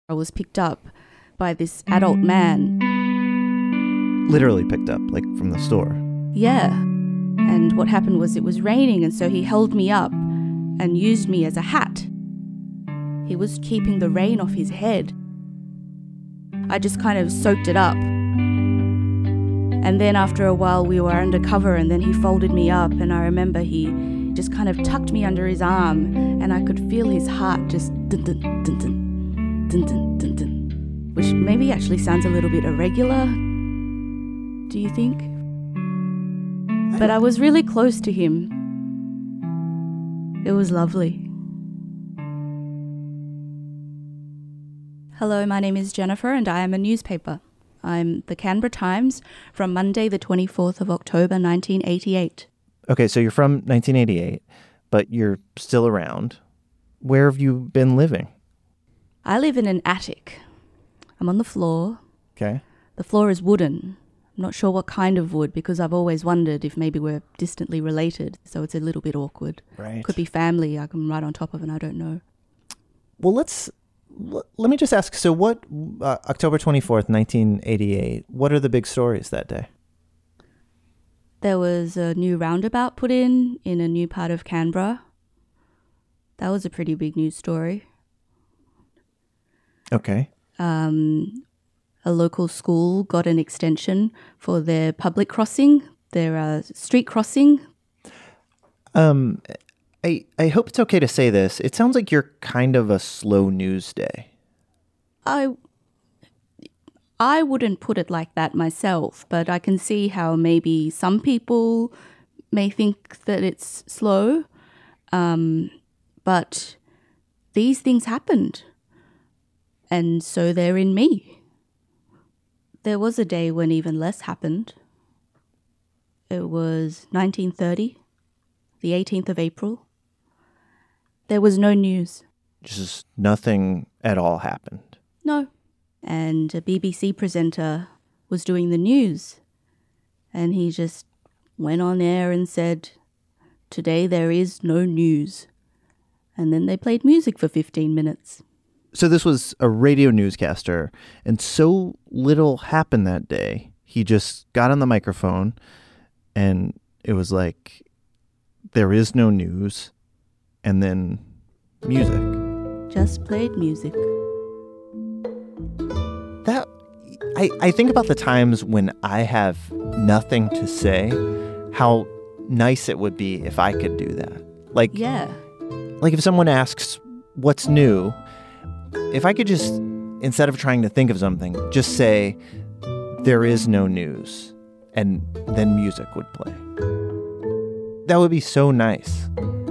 I was picked up by this adult man. Literally picked up, like from the store. Yeah. And what happened was it was raining, and so he held me up and used me as a hat. He was keeping the rain off his head. I just kind of soaked it up. And then after a while we were undercover, and then he folded me up, and I remember he just kind of tucked me under his arm, and I could feel his heart just dun-dun, dun-dun. Dun, dun, dun, dun. Which maybe actually sounds a little bit irregular, do you think? But I was really close to him. It was lovely. Hello, my name is Jennifer and I am a newspaper. I'm the Canberra Times from Monday the 24th of October 1988. Okay, so you're from 1988, but you're still around. Where have you been living? I live in an attic. I'm on the floor. Okay. The floor is wooden. I'm not sure what kind of wood because I've always wondered if maybe we're distantly related, so it's a little bit awkward. Right. Could be family I can right on top of and I don't know. Well, let me just ask, so what, October 24th, 1988, what are the big stories that day? There was a new roundabout put in a new part of Canberra. That was a pretty big news story. Okay. A local school got an extension for their public crossing, their street crossing. I hope it's okay to say this. It sounds like you're kind of a slow news day. I wouldn't put it like that myself, but I can see how maybe some people may think that it's slow. But these things happened. And so they're in me. There was a day when even less happened. It was 1930, the 18th of April. There was no news. Just nothing at all happened. No. And a BBC presenter was doing the news. And he just went on air and said, "Today there is no news." And then they played music for 15 minutes. So this was a radio newscaster, and so little happened that day. He just got on the microphone, and it was like, there is no news, and then music. Just played music. That I think about the times when I have nothing to say, how nice it would be if I could do that. Yeah. Like if someone asks, what's new? If I could just, instead of trying to think of something, just say, there is no news, and then music would play. That would be so nice.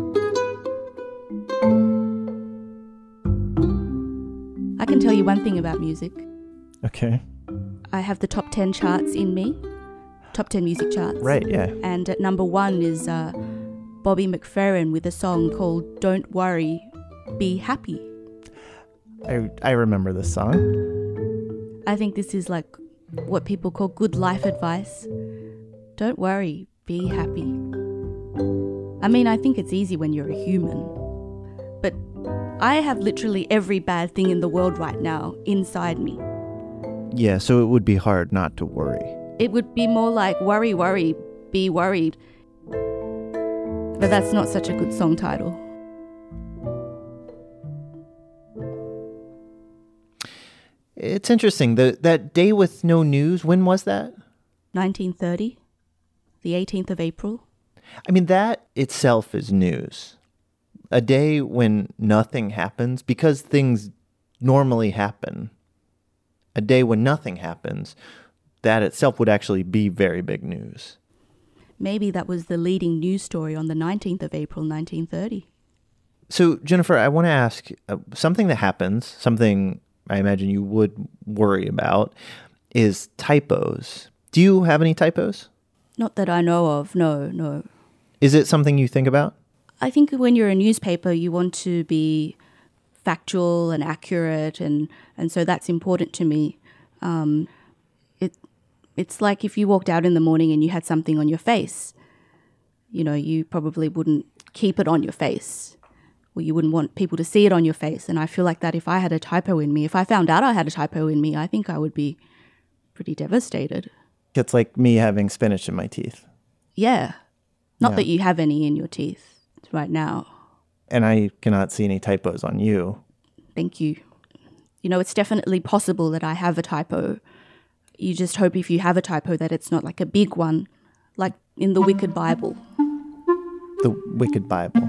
I can tell you one thing about music. Okay. I have the top 10 charts in me. Top 10 music charts. Right, yeah. And at number 1 is Bobby McFerrin with a song called Don't Worry, Be Happy. I remember this song. I think this is like what people call good life advice. Don't worry, be happy. I mean, I think it's easy when you're a human. But I have literally every bad thing in the world right now inside me. Yeah, so it would be hard not to worry. It would be more like worry, worry, be worried. But that's not such a good song title. It's interesting. That day with no news, when was that? 1930, the 18th of April. I mean, that itself is news. A day when nothing happens, because things normally happen. A day when nothing happens, that itself would actually be very big news. Maybe that was the leading news story on the 19th of April, 1930. So, Jennifer, I want to ask something that happens, something I imagine you would worry about, is typos. Do you have any typos? Not that I know of, no. Is it something you think about? I think when you're a newspaper, you want to be factual and accurate, and so that's important to me. It's like if you walked out in the morning and you had something on your face, you probably wouldn't keep it on your face. Well, you wouldn't want people to see it on your face. And I feel like that if I had a typo in me, if I found out I had a typo in me, I think I would be pretty devastated. It's like me having spinach in my teeth. Yeah. Not Yeah. that you have any in your teeth right now. And I cannot see any typos on you. Thank you. You know, it's definitely possible that I have a typo. You just hope if you have a typo that it's not like a big one, like in the Wicked Bible. The Wicked Bible.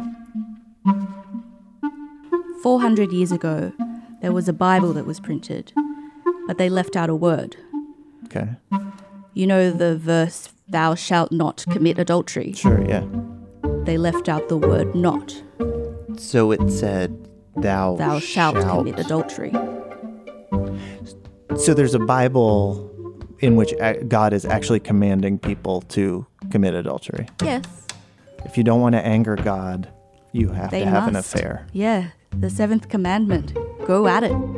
400 years ago, there was a Bible that was printed, but they left out a word. Okay. You know the verse, "Thou shalt not commit adultery." Sure, yeah. They left out the word "not." So it said, thou shalt commit adultery. So there's a Bible in which God is actually commanding people to commit adultery. Yes. If you don't want to anger God, you have They to have an must. affair. Yeah, the seventh commandment. Go at it.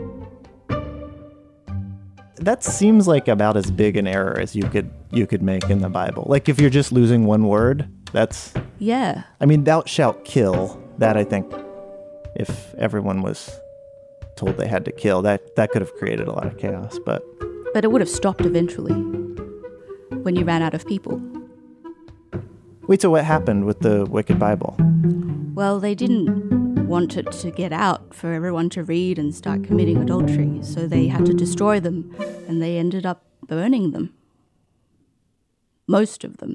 That seems like about as big an error as you could make in the Bible. Like if you're just losing one word, that's... Yeah. I mean, thou shalt kill. That, I think, if everyone was told they had to kill, that could have created a lot of chaos. But it would have stopped eventually when you ran out of people. wait, so what happened with the Wicked Bible? Well, they didn't want it to get out for everyone to read and start committing adultery, so they had to destroy them, and they ended up burning them. Most of them.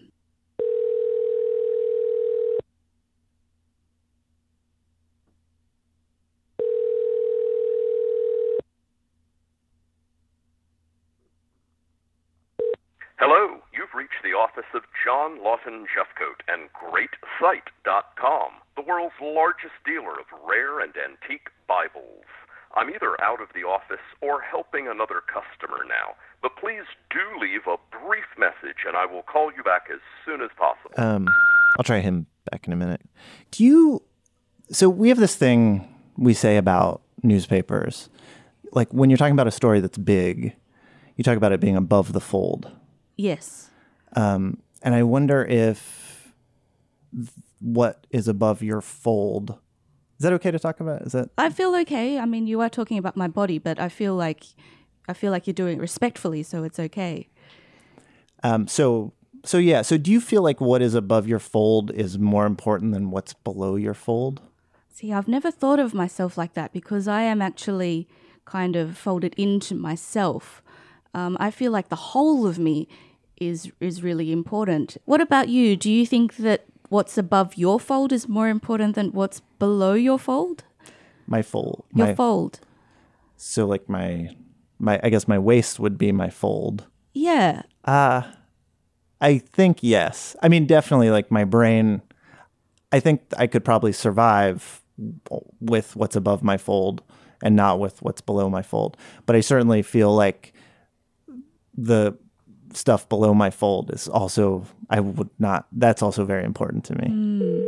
Hello, you've reached the office of John Lawton Jeffcoat and GreatSite.com, the world's largest dealer of rare and antique Bibles. I'm either out of the office or helping another customer now, but please do leave a brief message and I will call you back as soon as possible. I'll try him back in a minute. So we have this thing we say about newspapers. Like when you're talking about a story that's big, you talk about it being above the fold. Yes. And I wonder if what is above your fold, is that okay to talk about? Is that? I feel okay. I mean, you are talking about my body, but I feel like you're doing it respectfully, so it's okay. So yeah. So do you feel like what is above your fold is more important than what's below your fold? See, I've never thought of myself like that because I am actually kind of folded into myself. I feel like the whole of me is really important. What about you? Do you think that what's above your fold is more important than what's below your fold? My fold. Your fold. So like my I guess my waist would be my fold. Yeah. I think yes. I mean, definitely like my brain, I think I could probably survive with what's above my fold and not with what's below my fold. But I certainly feel like the stuff below my fold is also, that's also very important to me.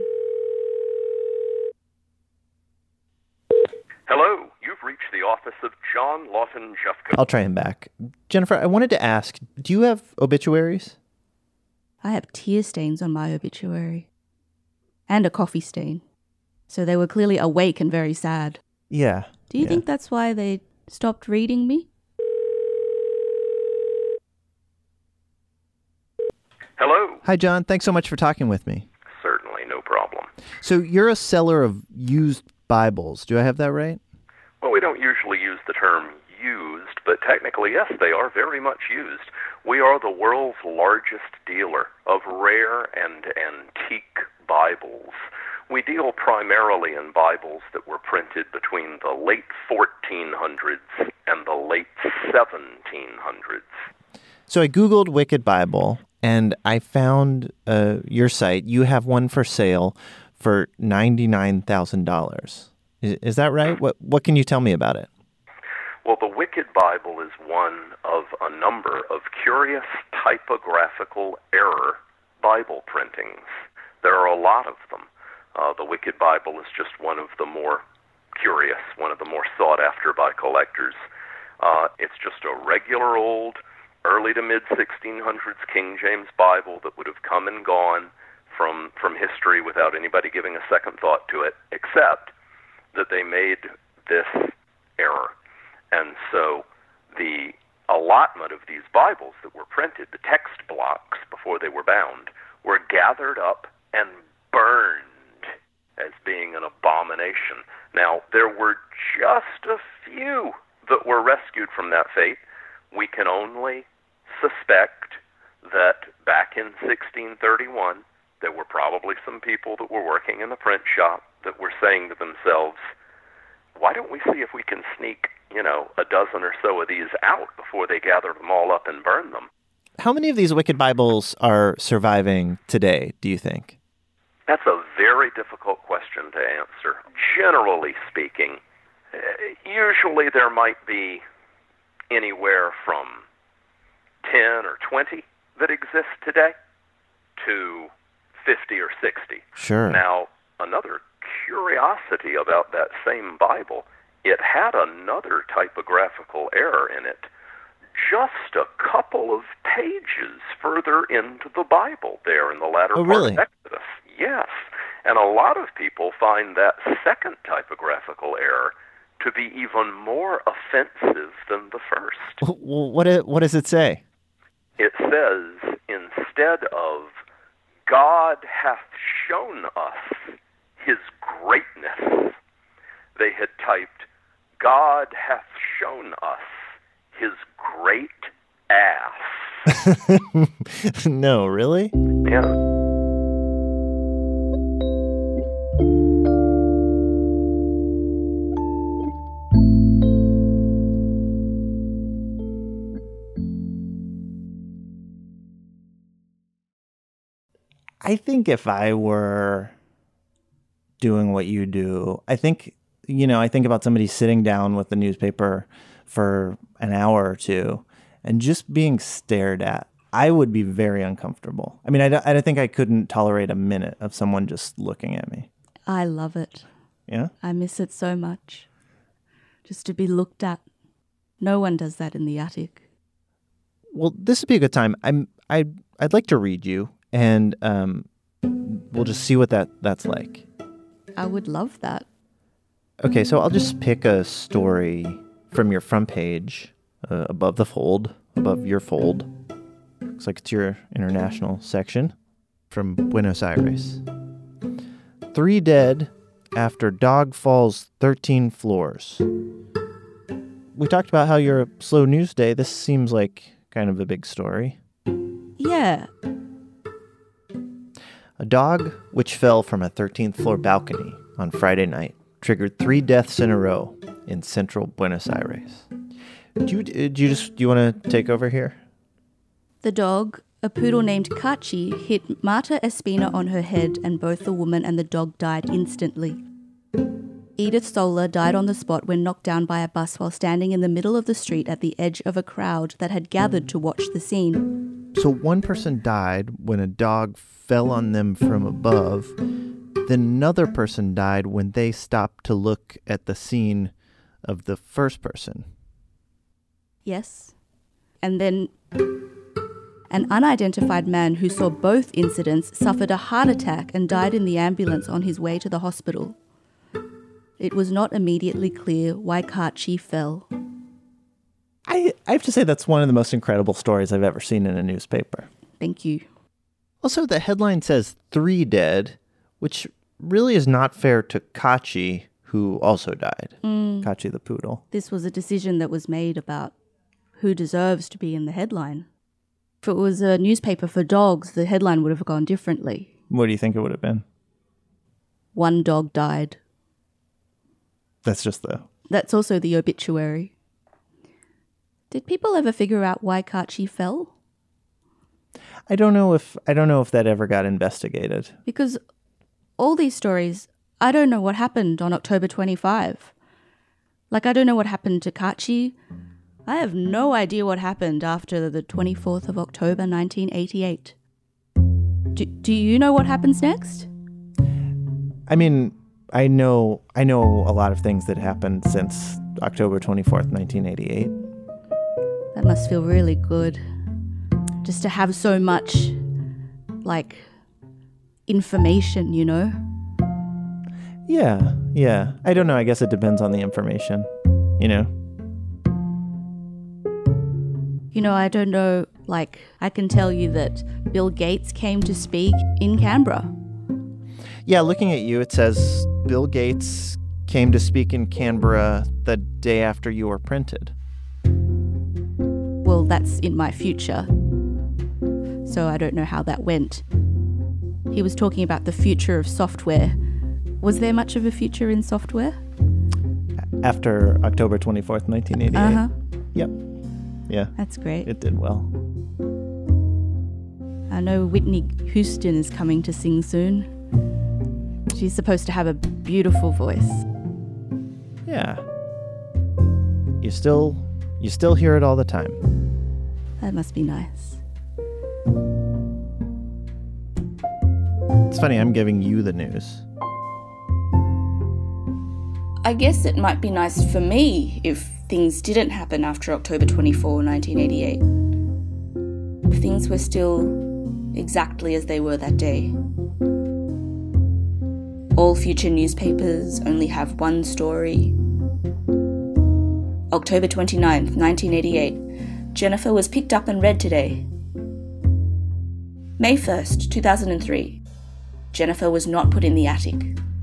Hello, you've reached the office of John Lawton Jeffcoat. I'll try him back. Jennifer, I wanted to ask, do you have obituaries? I have tear stains on my obituary. And a coffee stain. So they were clearly awake and very sad. Yeah. Do you think that's why they stopped reading me? Hello. Hi, John. Thanks so much for talking with me. Certainly, no problem. So you're a seller of used Bibles. Do I have that right? Well, we don't usually use the term used, but technically, yes, they are very much used. We are the world's largest dealer of rare and antique Bibles. We deal primarily in Bibles that were printed between the late 1400s and the late 1700s. So I Googled Wicked Bible, and I found your site. You have one for sale for $99,000. Is that right? What can you tell me about it? Well, the Wicked Bible is one of a number of curious typographical error Bible printings. There are a lot of them. The Wicked Bible is just one of the more curious, one of the more sought after by collectors. It's just a regular old early to mid-1600s King James Bible that would have come and gone from history without anybody giving a second thought to it, except that they made this error. And so the allotment of these Bibles that were printed, the text blocks before they were bound, were gathered up and burned as being an abomination. Now, there were just a few that were rescued from that fate. We can only suspect that back in 1631, there were probably some people that were working in the print shop that were saying to themselves, why don't we see if we can sneak, a dozen or so of these out before they gather them all up and burn them? How many of these Wicked Bibles are surviving today, do you think? That's a very difficult question to answer. Generally speaking, usually there might be anywhere from 10 or 20 that exist today to 50 or 60. Sure. Now, another curiosity about that same Bible, it had another typographical error in it just a couple of pages further into the Bible there in the latter part of Exodus. Yes. And a lot of people find that second typographical error to be even more offensive than the first. What does it say? It says, instead of God hath shown us his greatness, they had typed, God hath shown us his great ass. No, really? Yeah. I think if I were doing what you do, I think about somebody sitting down with the newspaper for an hour or two and just being stared at. I would be very uncomfortable. I mean, I think I couldn't tolerate a minute of someone just looking at me. I love it. Yeah? I miss it so much. Just to be looked at. No one does that in the attic. Well, this would be a good time. I'd like to read you, and we'll just see what that's like. I would love that. Okay, so I'll just pick a story from your front page, above your fold. Looks like it's your international section from Buenos Aires. 3 dead after dog falls 13 floors. We talked about how you're a slow news day. This seems like kind of a big story. Yeah. A dog which fell from a 13th floor balcony on Friday night triggered 3 deaths in a row in central Buenos Aires. Do you want to take over here? The dog, a poodle named Kachi, hit Marta Espina on her head, and both the woman and the dog died instantly. Edith Solar died on the spot when knocked down by a bus while standing in the middle of the street at the edge of a crowd that had gathered to watch the scene. So one person died when a dog fell on them from above. Then another person died when they stopped to look at the scene of the first person. Yes. And then an unidentified man who saw both incidents suffered a heart attack and died in the ambulance on his way to the hospital. It was not immediately clear why Kachi fell. I have to say that's one of the most incredible stories I've ever seen in a newspaper. Thank you. Also, the headline says 3 dead, which really is not fair to Kachi, who also died. Kachi the poodle. This was a decision that was made about who deserves to be in the headline. If it was a newspaper for dogs, the headline would have gone differently. What do you think it would have been? 1 dog died. That's also the obituary. Did people ever figure out why Kachi fell? I don't know if that ever got investigated. Because all these stories, I don't know what happened on October 25. Like, I don't know what happened to Kachi. I have no idea what happened after the 24th of October, 1988. Do you know what happens next? I mean, I know a lot of things that happened since October 24th, 1988. That must feel really good. Just to have so much, information, Yeah. I don't know. I guess it depends on the information, you know? You know, I don't know, like, I can tell you that Bill Gates came to speak in Canberra. Yeah, looking at you, it says Bill Gates came to speak in Canberra the day after you were printed. Well, that's in my future, so I don't know how that went. He was talking about the future of software. Was there much of a future in software? After October 24th, 1988. Uh-huh. Yep. Yeah. That's great. It did well. I know Whitney Houston is coming to sing soon. She's supposed to have a beautiful voice. Yeah. You still hear it all the time. That must be nice. It's funny, I'm giving you the news. I guess it might be nice for me if things didn't happen after October 24, 1988. If things were still exactly as they were that day. All future newspapers only have one story. October 29th, 1988. Jennifer was picked up and read today. May 1st, 2003. Jennifer was not put in the attic.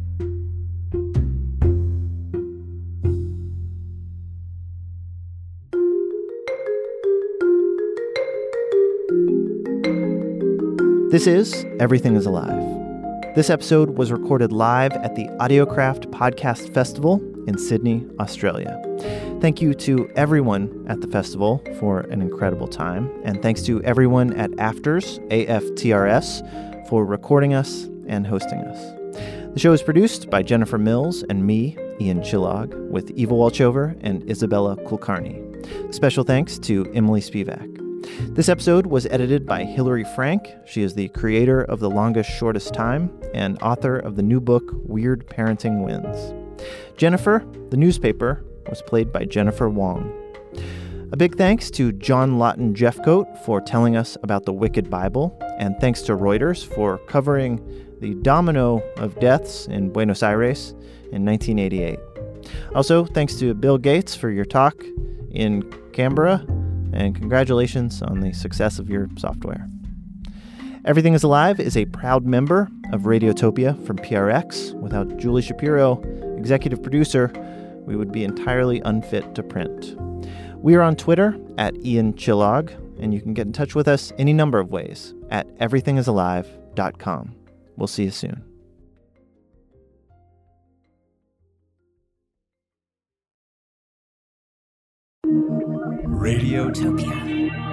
This is Everything is Alive. This episode was recorded live at the Audiocraft Podcast Festival in Sydney, Australia. Thank you to everyone at the festival for an incredible time, and thanks to everyone at Afters, AFTRS, for recording us and hosting us. The show is produced by Jennifer Mills and me, Ian Chillag, with Eva Walchover and Isabella Kulkarni. Special thanks to Emily Spivak. This episode was edited by Hilary Frank. She is the creator of The Longest Shortest Time and author of the new book, Weird Parenting Wins. Jennifer, the newspaper, was played by Jennifer Wong. A big thanks to John Lawton Jeffcoat for telling us about the Wicked Bible, and thanks to Reuters for covering the domino of deaths in Buenos Aires in 1988. Also, thanks to Bill Gates for your talk in Canberra, and congratulations on the success of your software. Everything is Alive is a proud member of Radiotopia from PRX. Without Julie Shapiro, executive producer, we would be entirely unfit to print. We are on Twitter at Ian Chillag, and you can get in touch with us any number of ways at everythingisalive.com. We'll see you soon. Radiotopia.